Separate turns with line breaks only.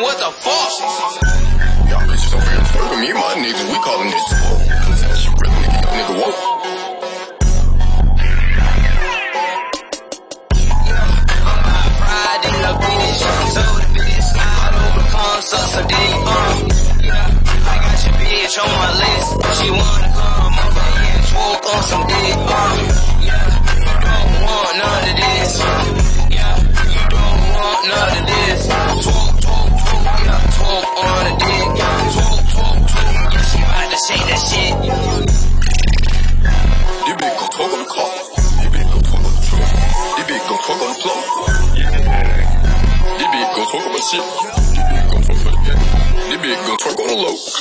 what the fuck?
Y'all bitches over here twerking, me and my niggas, we callin' this fuck. She really nigga woke.
Friday, the bitch, so the bitch slide over, comes up so deep, I got your bitch on my list. She wanna come over and twerk on some dick, yeah. You don't want none of this, yeah. You don't want none of this. Twerk, twerk, twerk, yeah. Twerk on the dick, yeah. Twerk, twerk, twerk, yeah. She about to shake that shit.
This bitch gon' twerk on the car. This bitch gon' twerk on the truck. This bitch gon' twerk on the floor. This bitch gon' twerk on my shit. This bitch gon' twerk for the cat. This bitch gon' twerk on the low.